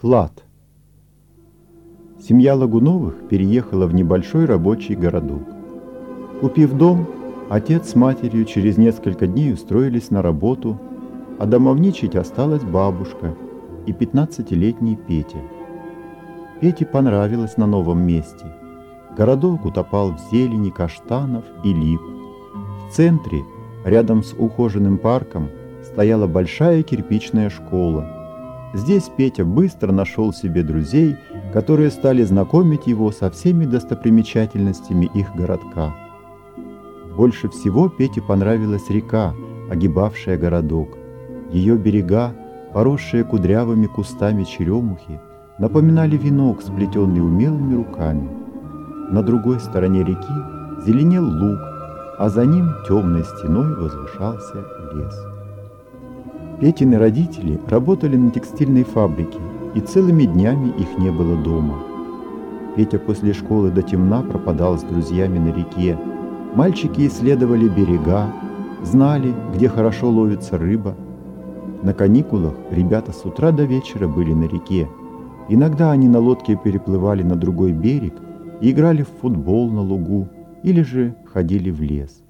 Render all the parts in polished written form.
Клад. Семья Лагуновых переехала в небольшой рабочий городок. Купив дом, отец с матерью через несколько дней устроились на работу, а домовничать осталась бабушка и 15-летний Петя. Пете понравилось на новом месте. Городок утопал в зелени каштанов и лип. В центре, рядом с ухоженным парком, стояла большая кирпичная школа. Здесь Петя быстро нашел себе друзей, которые стали знакомить его со всеми достопримечательностями их городка. Больше всего Пете понравилась река, огибавшая городок. Ее берега, поросшие кудрявыми кустами черемухи, напоминали венок, сплетенный умелыми руками. На другой стороне реки зеленел луг, а за ним темной стеной возвышался лес. Петины родители работали на текстильной фабрике, и целыми днями их не было дома. Петя после школы до темна пропадал с друзьями на реке. Мальчики исследовали берега, знали, где хорошо ловится рыба. На каникулах ребята с утра до вечера были на реке. Иногда они на лодке переплывали на другой берег и играли в футбол на лугу или же ходили в лес.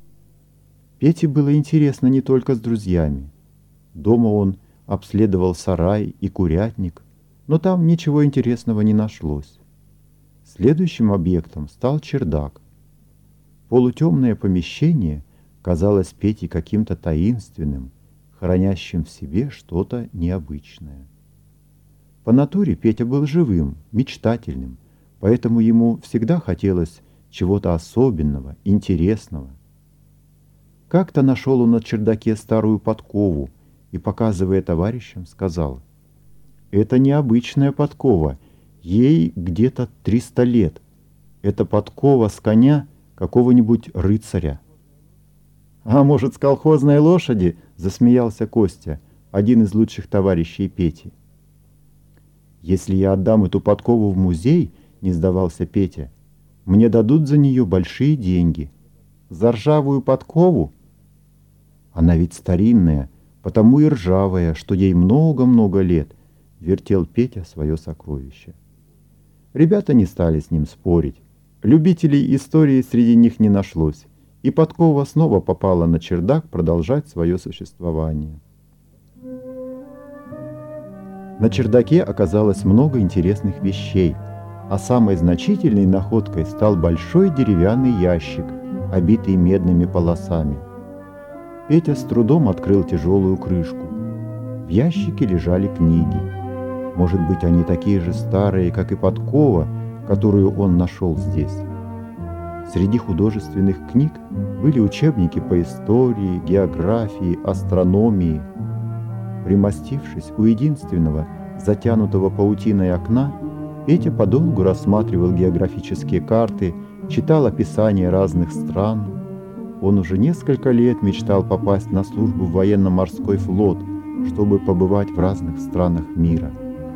Пете было интересно не только с друзьями. Дома он обследовал сарай и курятник, но там ничего интересного не нашлось. Следующим объектом стал чердак. Полутемное помещение казалось Пете каким-то таинственным, хранящим в себе что-то необычное. По натуре Петя был живым, мечтательным, поэтому ему всегда хотелось чего-то особенного, интересного. Как-то нашел он на чердаке старую подкову и, показывая товарищам, сказал: «Это необычная подкова, ей где-то 300 лет. Это подкова с коня какого-нибудь рыцаря». «А может, с колхозной лошади?» — засмеялся Костя, один из лучших товарищей Пети. «Если я отдам эту подкову в музей, — не сдавался Петя, — мне дадут за нее большие деньги. За ржавую подкову? Она ведь старинная, потому и ржавая, что ей много-много лет», — вертел Петя свое сокровище. Ребята не стали с ним спорить. Любителей истории среди них не нашлось, и подкова снова попала на чердак продолжать свое существование. На чердаке оказалось много интересных вещей, а самой значительной находкой стал большой деревянный ящик, обитый медными полосами. Петя с трудом открыл тяжелую крышку. В ящике лежали книги. Может быть, они такие же старые, как и подкова, которую он нашел здесь. Среди художественных книг были учебники по истории, географии, астрономии. Примостившись у единственного, затянутого паутиной окна, Петя подолгу рассматривал географические карты, читал описания разных стран. Он уже несколько лет мечтал попасть на службу в военно-морской флот, чтобы побывать в разных странах мира.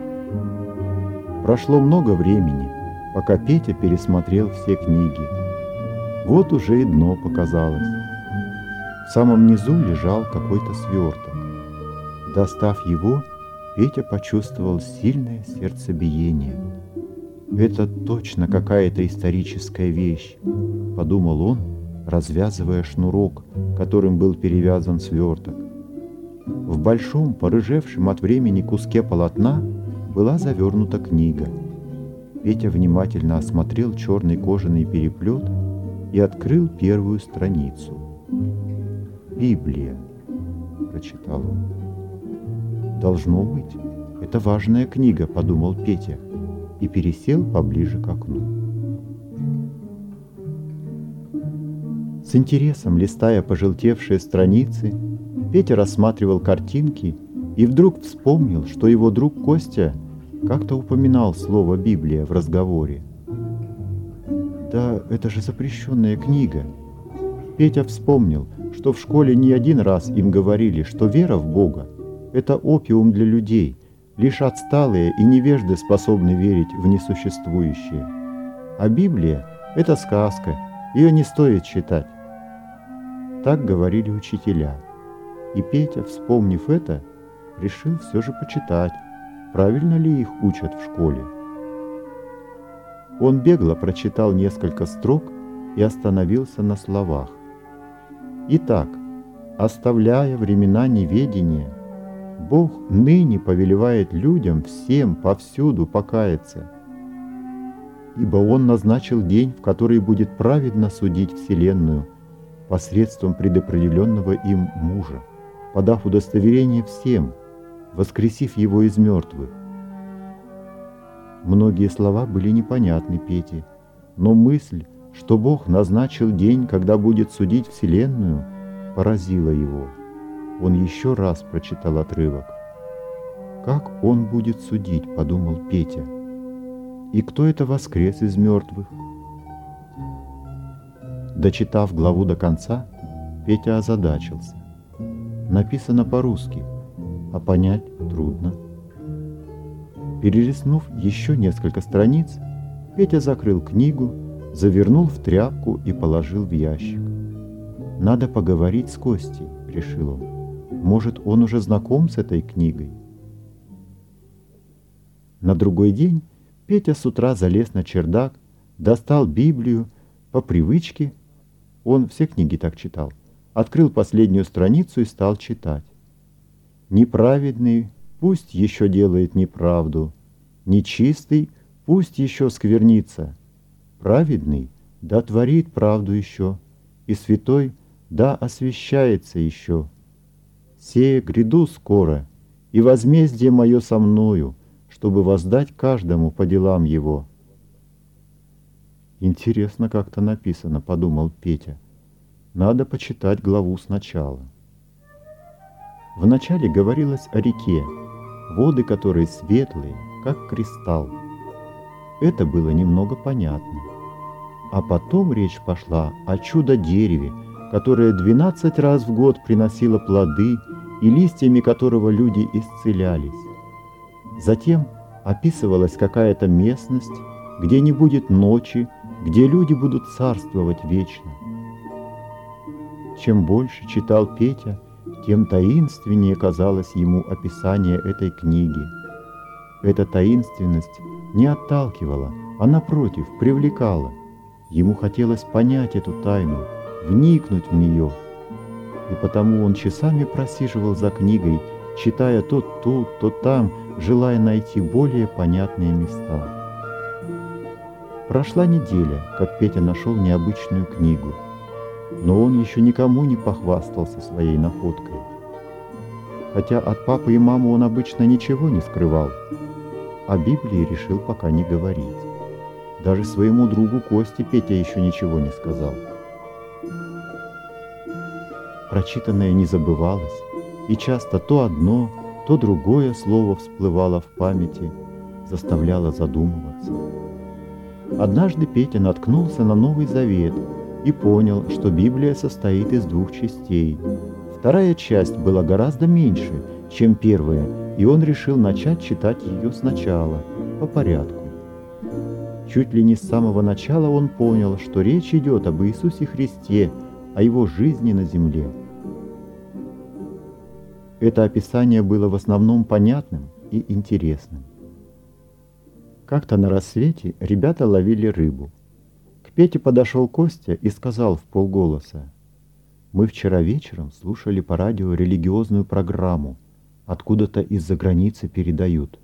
Прошло много времени, пока Петя пересмотрел все книги. Вот уже и дно показалось. В самом низу лежал какой-то сверток. Достав его, Петя почувствовал сильное сердцебиение. «Это точно какая-то историческая вещь», — подумал он, развязывая шнурок, которым был перевязан сверток. В большом, порыжевшем от времени куске полотна была завернута книга. Петя внимательно осмотрел черный кожаный переплет и открыл первую страницу. «Библия», — прочитал он. «Должно быть, это важная книга», — подумал Петя, и пересел поближе к окну. С интересом листая пожелтевшие страницы, Петя рассматривал картинки и вдруг вспомнил, что его друг Костя как-то упоминал слово «Библия» в разговоре. «Да это же запрещенная книга». Петя вспомнил, что в школе не один раз им говорили, что вера в Бога — это опиум для людей, лишь отсталые и невежды способны верить в несуществующее. А Библия — это сказка, ее не стоит читать. Так говорили учителя. И Петя, вспомнив это, решил все же почитать, правильно ли их учат в школе. Он бегло прочитал несколько строк и остановился на словах. Итак, оставляя времена неведения, Бог ныне повелевает людям всем повсюду покаяться, ибо Он назначил день, в который будет праведно судить вселенную посредством предопределенного им мужа, подав удостоверение всем, воскресив его из мертвых. Многие слова были непонятны Пете, но мысль, что Бог назначил день, когда будет судить вселенную, поразила его. Он еще раз прочитал отрывок. «Как Он будет судить?» — подумал Петя. «И кто это воскрес из мертвых?» Дочитав главу до конца, Петя озадачился. Написано по-русски, а понять трудно. Перелистнув еще несколько страниц, Петя закрыл книгу, завернул в тряпку и положил в ящик. «Надо поговорить с Костей», — решил он. «Может, он уже знаком с этой книгой?» На другой день Петя с утра залез на чердак, достал Библию, по привычке, он все книги так читал, открыл последнюю страницу и стал читать. «Неправедный пусть еще делает неправду, нечистый пусть еще сквернится, праведный да творит правду еще, и святой да освящается еще. Сее гряду скоро, и возмездие мое со мною, чтобы воздать каждому по делам его». «Интересно как-то написано», — подумал Петя. «Надо почитать главу сначала». Вначале говорилось о реке, воды которой светлые, как кристалл. Это было немного понятно. А потом речь пошла о чудо-дереве, которое 12 раз в год приносило плоды и листьями которого люди исцелялись. Затем описывалась какая-то местность, где не будет ночи, где люди будут царствовать вечно. Чем больше читал Петя, тем таинственнее казалось ему описание этой книги. Эта таинственность не отталкивала, а напротив привлекала. Ему хотелось понять эту тайну, вникнуть в нее. И потому он часами просиживал за книгой, читая то тут, то там, желая найти более понятные места. Прошла неделя, как Петя нашел необычную книгу, но он еще никому не похвастался своей находкой. Хотя от папы и мамы он обычно ничего не скрывал, о Библии решил пока не говорить. Даже своему другу Косте Петя еще ничего не сказал. Прочитанное не забывалось, и часто то одно, то другое слово всплывало в памяти, заставляло задумываться. Однажды Петя наткнулся на Новый Завет и понял, что Библия состоит из 2 частей. Вторая часть была гораздо меньше, чем первая, и он решил начать читать ее сначала, по порядку. Чуть ли не с самого начала он понял, что речь идет об Иисусе Христе, о Его жизни на земле. Это описание было в основном понятным и интересным. Как-то на рассвете ребята ловили рыбу. К Пете подошел Костя и сказал вполголоса: «Мы вчера вечером слушали по радио религиозную программу, откуда-то из-за границы передают».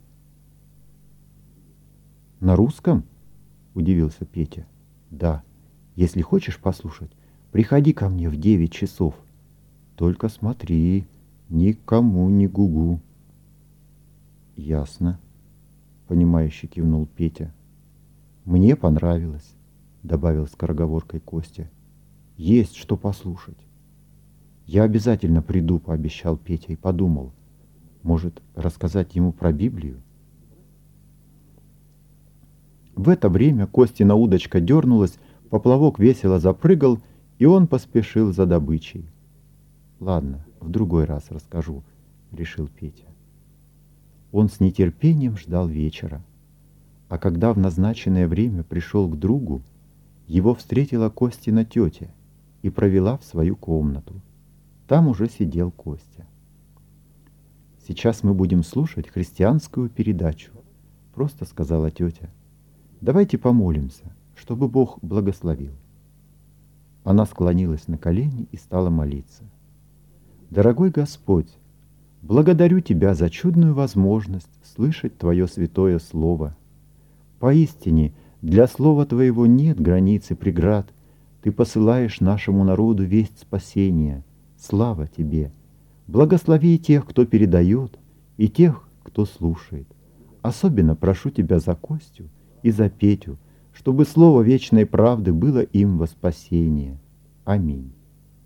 «На русском?» — удивился Петя. «Да. Если хочешь послушать, приходи ко мне в 9 часов. Только смотри, никому не гугу». «Ясно», — понимающе кивнул Петя. «Мне понравилось», — добавил скороговоркой Костя. «Есть что послушать». «Я обязательно приду», — пообещал Петя и подумал. Может, рассказать ему про Библию? В это время Костина удочка дернулась, поплавок весело запрыгал, и он поспешил за добычей. «Ладно, в другой раз расскажу», — решил Петя. Он с нетерпением ждал вечера. А когда в назначенное время пришел к другу, его встретила Костина тетя и провела в свою комнату. Там уже сидел Костя. «Сейчас мы будем слушать христианскую передачу», — просто сказала тетя. «Давайте помолимся, чтобы Бог благословил». Она склонилась на колени и стала молиться. «Дорогой Господь, благодарю Тебя за чудную возможность слышать Твое святое Слово. Поистине, для Слова Твоего нет границ и преград. Ты посылаешь нашему народу весть спасения. Слава Тебе! Благослови тех, кто передает, и тех, кто слушает. Особенно прошу Тебя за Костю и за Петю, чтобы слово вечной правды было им во спасение. Аминь».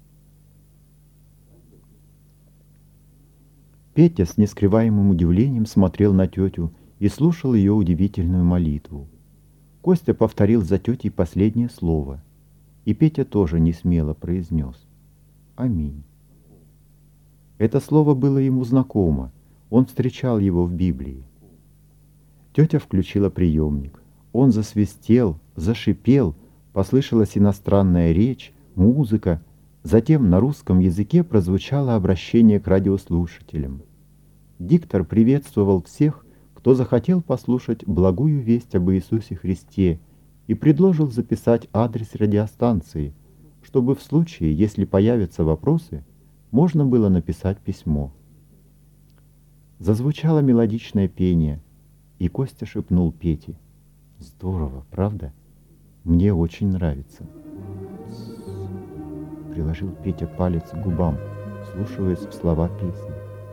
Петя с нескрываемым удивлением смотрел на тетю и слушал ее удивительную молитву. Костя повторил за тетей последнее слово, и Петя тоже несмело произнес «Аминь». Это слово было ему знакомо, он встречал его в Библии. Тетя включила приемник. Он засвистел, зашипел, послышалась иностранная речь, музыка. Затем на русском языке прозвучало обращение к радиослушателям. Диктор приветствовал всех, кто захотел послушать благую весть об Иисусе Христе, и предложил записать адрес радиостанции, чтобы в случае, если появятся вопросы, можно было написать письмо. Зазвучало мелодичное пение, и Костя шепнул Пете: «Здорово, правда? Мне очень нравится». Приложил Петя палец к губам, вслушиваясь в слова песни.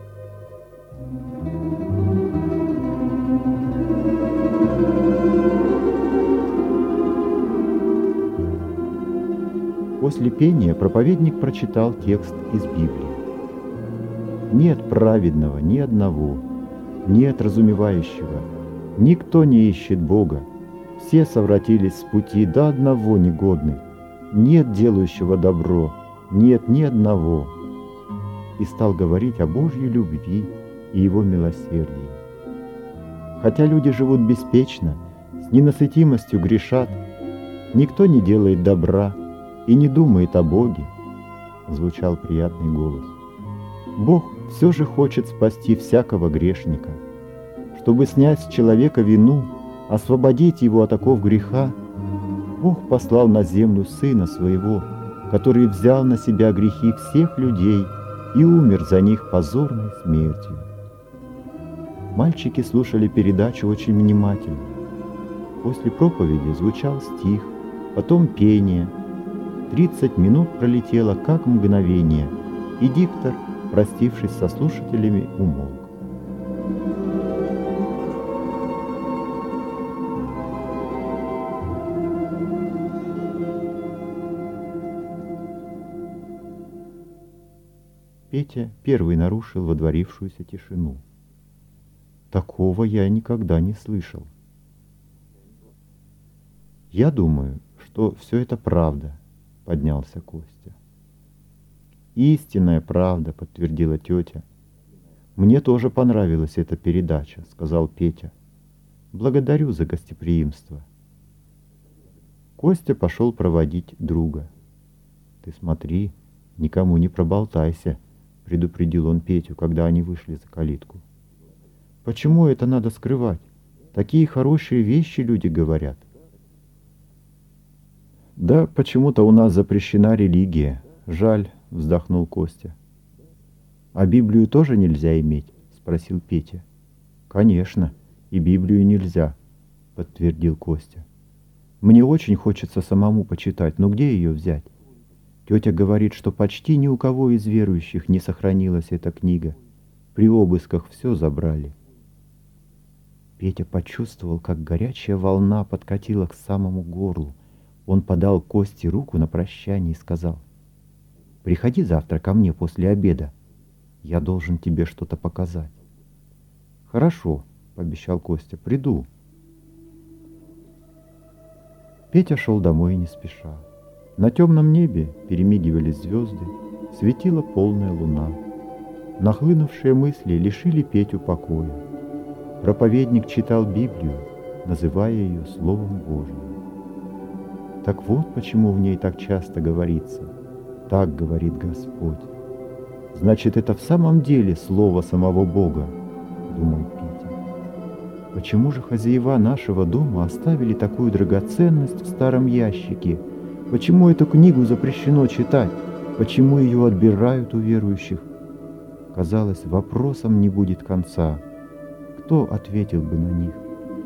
После пения проповедник прочитал текст из Библии. «Нет праведного ни одного, нет разумевающего, никто не ищет Бога, все совратились с пути, до одного негодный, нет делающего добро, нет ни одного». И стал говорить о Божьей любви и Его милосердии. Хотя люди живут беспечно, с ненасытимостью грешат, никто не делает добра и не думает о Боге, звучал приятный голос. Бог все же хочет спасти всякого грешника. Чтобы снять с человека вину, освободить его от оков греха, Бог послал на землю Сына Своего, который взял на себя грехи всех людей и умер за них позорной смертью. Мальчики слушали передачу очень внимательно. После проповеди звучал стих, потом пение. 30 минут пролетело как мгновение, и диктор, простившись со слушателями, умолк. Петя первый нарушил водворившуюся тишину. Такого я никогда не слышал. «Я думаю, что все это правда», — поднялся Костя. «Истинная правда», — подтвердила тетя. «Мне тоже понравилась эта передача», — сказал Петя. «Благодарю за гостеприимство». Костя пошел проводить друга. «Ты смотри, никому не проболтайся», — предупредил он Петю, когда они вышли за калитку. «Почему это надо скрывать? Такие хорошие вещи люди говорят». «Да почему-то у нас запрещена религия. Жаль», — вздохнул Костя. «А Библию тоже нельзя иметь?» — спросил Петя. «Конечно, и Библию нельзя», — подтвердил Костя. «Мне очень хочется самому почитать, но где ее взять? Тетя говорит, что почти ни у кого из верующих не сохранилась эта книга. При обысках все забрали». Петя почувствовал, как горячая волна подкатила к самому горлу. Он подал Косте руку на прощание и сказал: «Приходи завтра ко мне после обеда. Я должен тебе что-то показать». «Хорошо», — пообещал Костя, — «приду». Петя шел домой не спеша. На темном небе перемигивались звезды, светила полная луна. Нахлынувшие мысли лишили Петю покоя. Проповедник читал Библию, называя ее Словом Божьим. Так вот почему в ней так часто говорится: «Так говорит Господь». Значит, это в самом деле слово самого Бога, думал Петя. Почему же хозяева нашего дома оставили такую драгоценность в старом ящике? Почему эту книгу запрещено читать? Почему ее отбирают у верующих? Казалось, вопросам не будет конца. Кто ответил бы на них?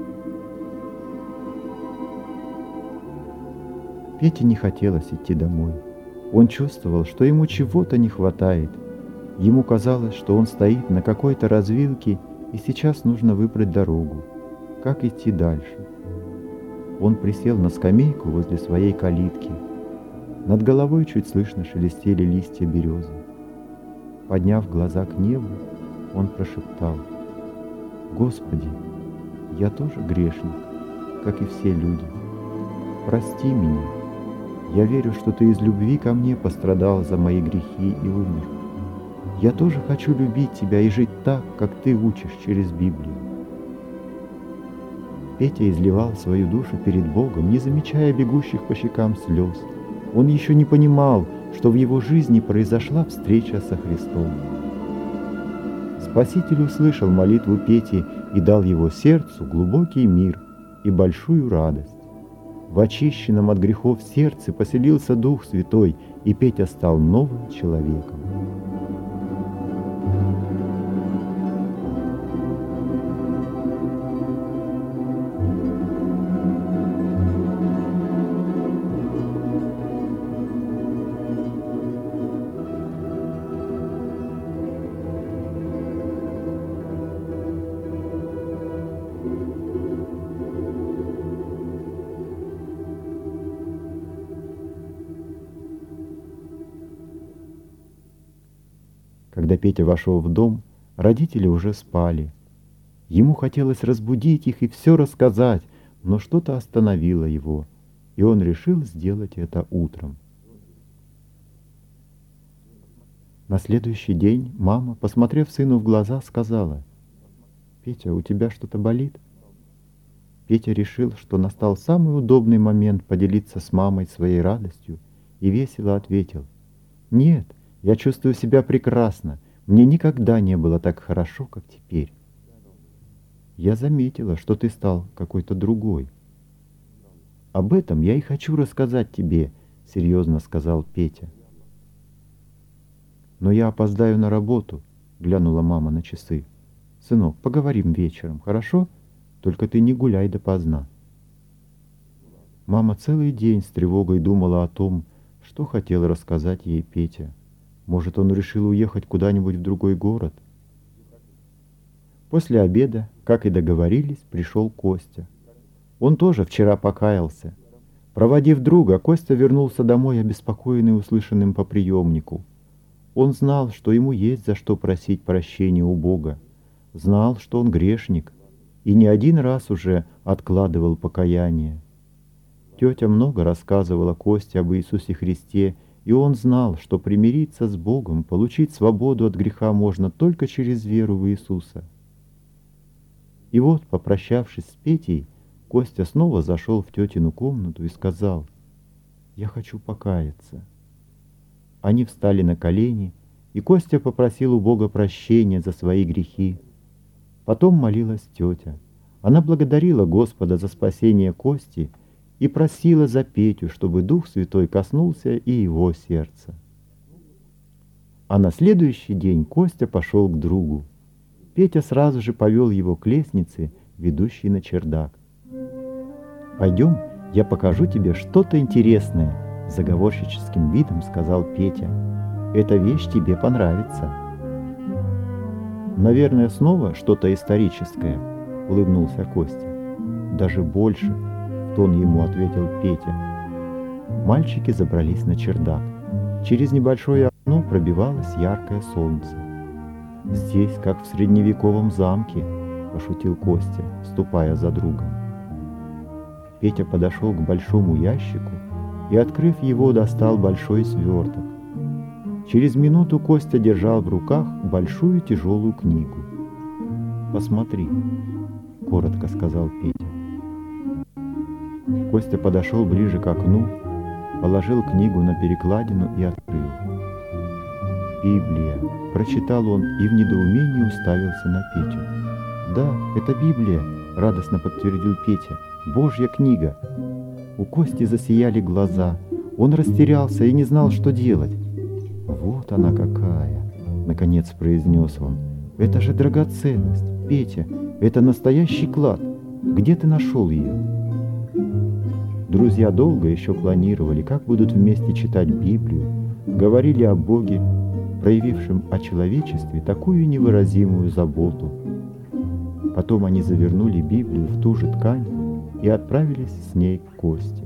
Пете не хотелось идти домой. Он чувствовал, что ему чего-то не хватает. Ему казалось, что он стоит на какой-то развилке, и сейчас нужно выбрать дорогу. Как идти дальше? Он присел на скамейку возле своей калитки. Над головой чуть слышно шелестели листья березы. Подняв глаза к небу, он прошептал: «Господи, я тоже грешник, как и все люди. Прости меня. Я верю, что Ты из любви ко мне пострадал за мои грехи и умер. Я тоже хочу любить Тебя и жить так, как Ты учишь через Библию». Петя изливал свою душу перед Богом, не замечая бегущих по щекам слез. Он еще не понимал, что в его жизни произошла встреча со Христом. Спаситель услышал молитву Пети и дал его сердцу глубокий мир и большую радость. В очищенном от грехов сердце поселился Дух Святой, и Петя стал новым человеком. Когда Петя вошел в дом, родители уже спали. Ему хотелось разбудить их и все рассказать, но что-то остановило его, и он решил сделать это утром. На следующий день мама, посмотрев сыну в глаза, сказала: «Петя, у тебя что-то болит?» Петя решил, что настал самый удобный момент поделиться с мамой своей радостью, и весело ответил: «Нет, я чувствую себя прекрасно. Мне никогда не было так хорошо, как теперь. Я заметила, что ты стал какой-то другой. Об этом я и хочу рассказать тебе», — серьезно сказал Петя. «Но я опоздаю на работу», — глянула мама на часы. «Сынок, поговорим вечером, хорошо? Только ты не гуляй допоздна». Мама целый день с тревогой думала о том, что хотел рассказать ей Петя. Может, он решил уехать куда-нибудь в другой город? После обеда, как и договорились, пришел Костя. Он тоже вчера покаялся. Проводив друга, Костя вернулся домой, обеспокоенный услышанным по приемнику. Он знал, что ему есть за что просить прощения у Бога. Знал, что он грешник, и не один раз уже откладывал покаяние. Тетя много рассказывала Косте об Иисусе Христе, и он знал, что примириться с Богом, получить свободу от греха можно только через веру в Иисуса. И вот, попрощавшись с Петей, Костя снова зашел в тетину комнату и сказал: «Я хочу покаяться». Они встали на колени, и Костя попросил у Бога прощения за свои грехи. Потом молилась тетя. Она благодарила Господа за спасение Кости и просила за Петю, чтобы Дух Святой коснулся и его сердца. А на следующий день Костя пошел к другу. Петя сразу же повел его к лестнице, ведущей на чердак. «Пойдем, я покажу тебе что-то интересное», — с заговорщическим видом сказал Петя. «Эта вещь тебе понравится». «Наверное, снова что-то историческое», — улыбнулся Костя. «Даже больше», — в тон ему ответил Петя. Мальчики забрались на чердак. Через небольшое окно пробивалось яркое солнце. «Здесь, как в средневековом замке», — пошутил Костя, ступая за другом. Петя подошел к большому ящику и, открыв его, достал большой сверток. Через минуту Костя держал в руках большую тяжелую книгу. «Посмотри», — коротко сказал Петя. Костя подошел ближе к окну, положил книгу на перекладину и открыл. Библия!» – прочитал он и в недоумении уставился на Петю. «Да, это Библия!» – радостно подтвердил Петя. «Божья книга!» У Кости засияли глаза. Он растерялся и не знал, что делать. «Вот она какая!» – наконец произнес он. «Это же драгоценность! Петя, это настоящий клад! Где ты нашел ее?» Друзья долго еще планировали, как будут вместе читать Библию, говорили о Боге, проявившем о человечестве такую невыразимую заботу. Потом они завернули Библию в ту же ткань и отправились с ней к Косте.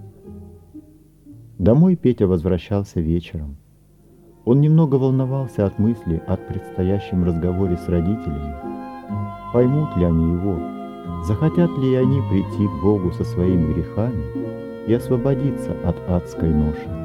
Домой Петя возвращался вечером. Он немного волновался от мысли о предстоящем разговоре с родителями. Поймут ли они его? Захотят ли они прийти к Богу со своими грехами и освободиться от адской ноши?